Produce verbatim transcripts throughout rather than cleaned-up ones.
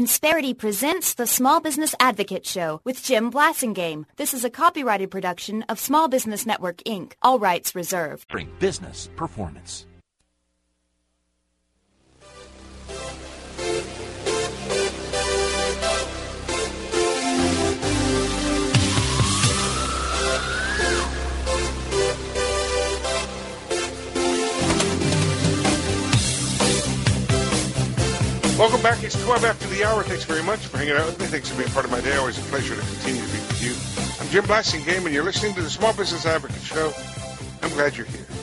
Insperity presents the Small Business Advocate Show with Jim Blasingame. This is a copyrighted production of Small Business Network, Incorporated. All rights reserved. Bring business performance. Welcome back. It's twelve after the hour. Thanks very much for hanging out with me. Thanks for being part of my day. Always a pleasure to continue to be with you. I'm Jim Blasingame, and you're listening to the Small Business Advocate Show. I'm glad you're here.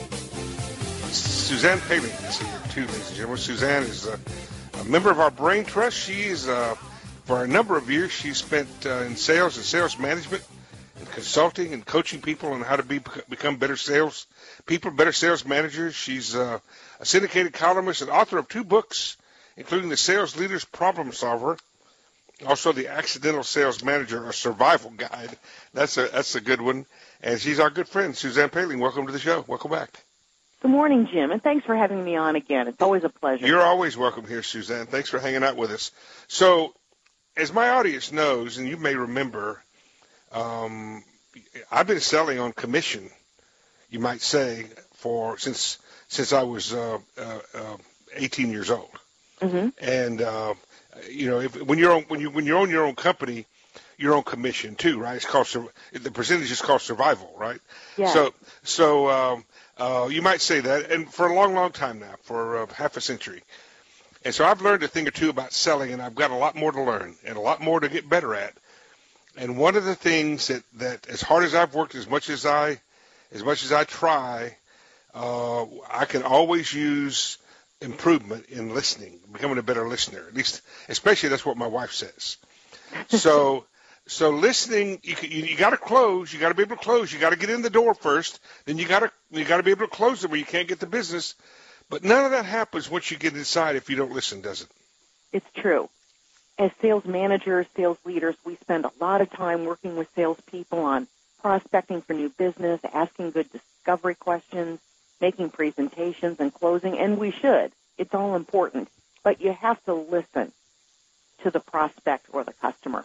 Suzanne Paley is here, too, ladies and gentlemen. Suzanne is a, a member of our Brain Trust. She is, uh, for a number of years, she spent uh, in sales and sales management and consulting and coaching people on how to be become better sales people, better sales managers. She's uh, a syndicated columnist and author of two books, including The Sales Leader's Problem Solver, also The Accidental Sales Manager, a Survival Guide. That's a that's a good one. And she's our good friend, Suzanne Paley. Welcome to the show. Welcome back. Good morning, Jim, and thanks for having me on again. It's always a pleasure. You're always welcome here, Suzanne. Thanks for hanging out with us. So, as my audience knows, and you may remember, um, I've been selling on commission, you might say, for since since I was uh, uh, uh, eighteen years old. Mm-hmm. And uh, you know, if, when you're on, when you when you own your own company, you're on commission too, right? It's called the percentage is called survival, right? Yeah. So so um, uh, you might say that, and for a long, long time now, for uh, half a century. And so I've learned a thing or two about selling, and I've got a lot more to learn and a lot more to get better at. And one of the things that, that as hard as I've worked, as much as I as much as I try, uh, I can always use improvement in listening, becoming a better listener. At least, especially that's what my wife says. So, so listening, you you, you got to close. You got to be able to close. You got to get in the door first. Then you got to you got to be able to close it where you can't get the business. But none of that happens once you get inside if you don't listen, does it? It's true. As sales managers, sales leaders, we spend a lot of time working with salespeople on prospecting for new business, asking good discovery questions, making presentations and closing, and we should. It's all important. But you have to listen to the prospect or the customer.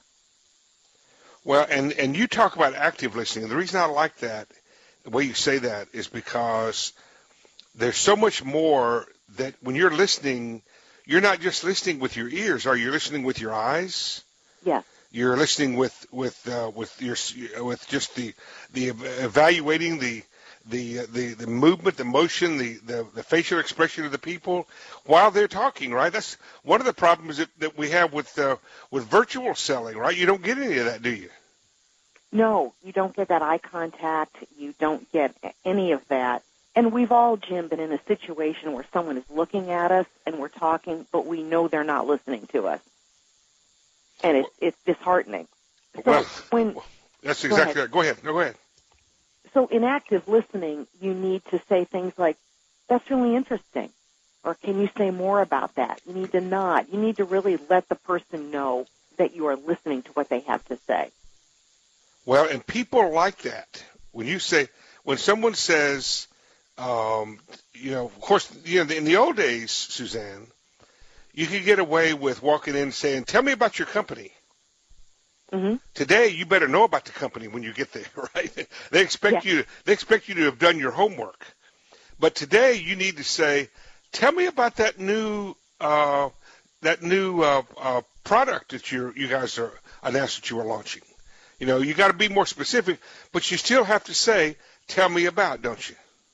Well, and, and you talk about active listening. The reason I like that, the way you say that, is because there's so much more that when you're listening, you're not just listening with your ears. Are you listening with your eyes? Yes. You're listening with with uh, with your with just the the evaluating the the the the movement, the motion, the, the the facial expression of the people while they're talking, right? That's one of the problems that, that we have with uh, with virtual selling, right? You don't get any of that, do you? No, you don't get that eye contact. You don't get any of that. And we've all, Jim, been in a situation where someone is looking at us and we're talking, but we know they're not listening to us. And it's, it's disheartening. So well, when, that's exactly go right. Go ahead. No, go ahead. So in active listening, you need to say things like, that's really interesting, or can you say more about that? You need to nod. You need to really let the person know that you are listening to what they have to say. Well, and people like that. When you say, when someone says, um, you know, of course, you know, in the old days, Suzanne, you could get away with walking in and saying, tell me about your company. Mm-hmm. Today, you better know about the company when you get there, right? They expect yeah. you to, they expect you to have done your homework. But today, you need to say, tell me about that new uh, that new uh, uh, product that you you guys are announced that you are launching. You know, you got to be more specific, but you still have to say, tell me about, don't you?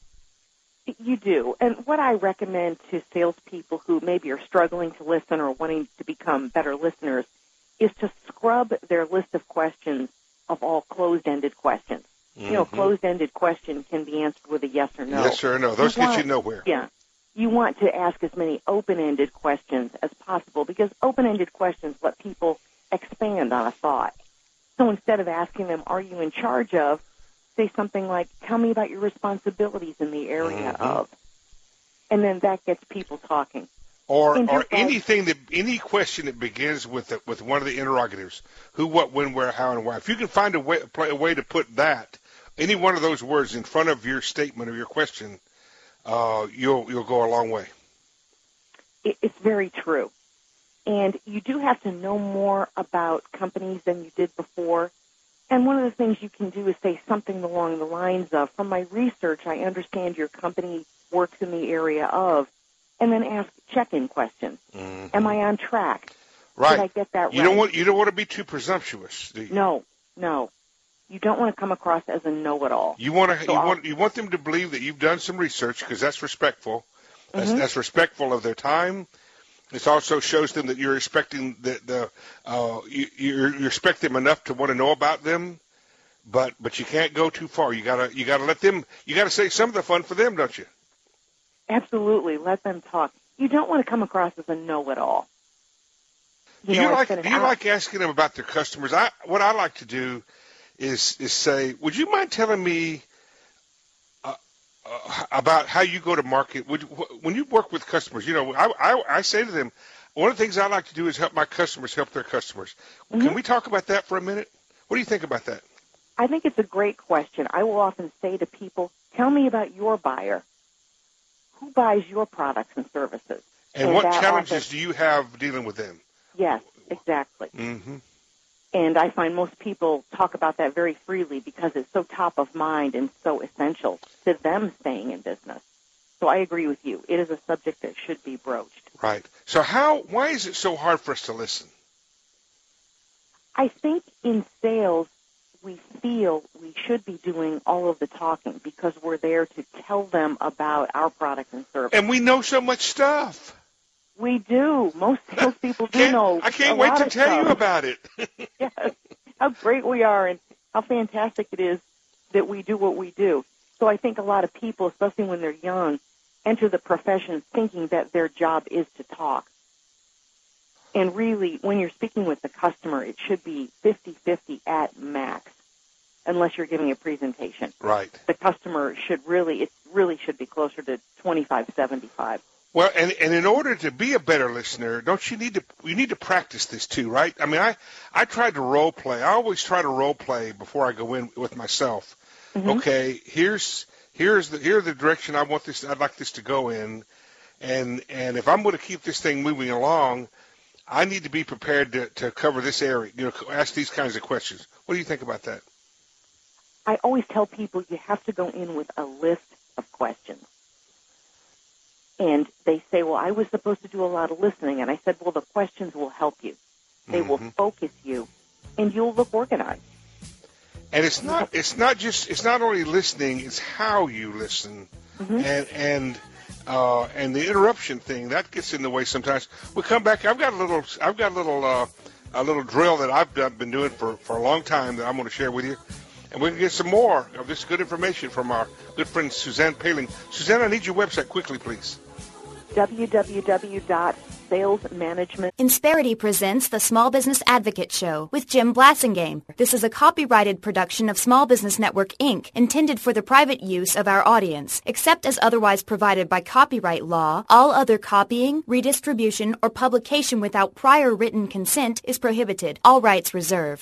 You do. And what I recommend to salespeople who maybe are struggling to listen or wanting to become better listeners is to scrub their list of questions of all closed-ended questions. Mm-hmm. You know, closed-ended question can be answered with a yes or no. Yes or no. Those you get want, you nowhere. Yeah. You want to ask as many open-ended questions as possible because open-ended questions let people expand on a thought. So instead of asking them, are you in charge of, say something like, tell me about your responsibilities in the area mm-hmm. of. And then that gets people talking. Or or anything that any question that begins with the, with one of the interrogatives, who, what, when, where, how, and why. If you can find a way a way to put that, any one of those words in front of your statement or your question, uh, you'll you'll go a long way. It, it's very true. And you do have to know more about companies than you did before. And one of the things you can do is say something along the lines of, from my research, I understand your company works in the area of, and then ask check-in questions. Mm-hmm. Am I on track? Right. Did I get that you right? Don't want, you don't want to be too presumptuous, do you? No, no. You don't want to come across as a know-it-all. You want to. So you I'll, want. You want them to believe that you've done some research, because that's respectful. That's, mm-hmm. that's respectful of their time. It also shows them that you're respecting the the. Uh, you, you respect them enough to want to know about them, but but you can't go too far. You gotta you gotta let them. You gotta say some of the fun for them, don't you? Absolutely. Let them talk. You don't want to come across as a know-it-all. You do know, you like? Do you out. like asking them about their customers? I what I like to do. Is is say, would you mind telling me uh, uh, about how you go to market? Would, when you work with customers, you know, I, I I say to them, one of the things I like to do is help my customers help their customers. Mm-hmm. Can we talk about that for a minute? What do you think about that? I think it's a great question. I will often say to people, tell me about your buyer. Who buys your products and services? And, and what challenges often, do you have dealing with them? Yes, exactly. Mm-hmm. And I find most people talk about that very freely because it's so top of mind and so essential to them staying in business. So I agree with you. It is a subject that should be broached. Right. So how? Why is it so hard for us to listen? I think in sales, we feel we should be doing all of the talking because we're there to tell them about our product and service. And we know so much stuff. We do. Most salespeople do know. I can't wait to tell stuff. you about it. Yes, how great we are and how fantastic it is that we do what we do. So I think a lot of people, especially when they're young, enter the profession thinking that their job is to talk. And really, when you're speaking with the customer, it should be fifty-fifty at max, unless you're giving a presentation. Right. The customer should really, it really should be closer to twenty-five seventy-five. Well, and, and in order to be a better listener, don't you need to, you need to practice this too, right? I mean, I, I tried to role play. I always try to role play before I go in with myself. Mm-hmm. Okay, here's, here's the, here's the direction I want this, I'd like this to go in. And, and if I'm going to keep this thing moving along, I need to be prepared to, to cover this area, you know, ask these kinds of questions. What do you think about that? I always tell people you have to go in with a list of questions. And they say, well, I was supposed to do a lot of listening. And I said, well, the questions will help you. They mm-hmm. will focus you, and you'll look organized. And it's not it's not just it's not only listening, it's how you listen. Mm-hmm. And and uh, and the interruption thing, that gets in the way sometimes. We come back. I've got a little I've got a little uh, a little drill that I've done, been doing for, for a long time that I'm going to share with you. And we can get some more of this good information from our good friend Suzanne Paling. Suzanne, I need your website quickly, please. w w w dot sales management. Insperity presents the Small Business Advocate Show with Jim Blasingame. This is a copyrighted production of Small Business Network, Incorporated, intended for the private use of our audience. Except as otherwise provided by copyright law, all other copying, redistribution, or publication without prior written consent is prohibited. All rights reserved.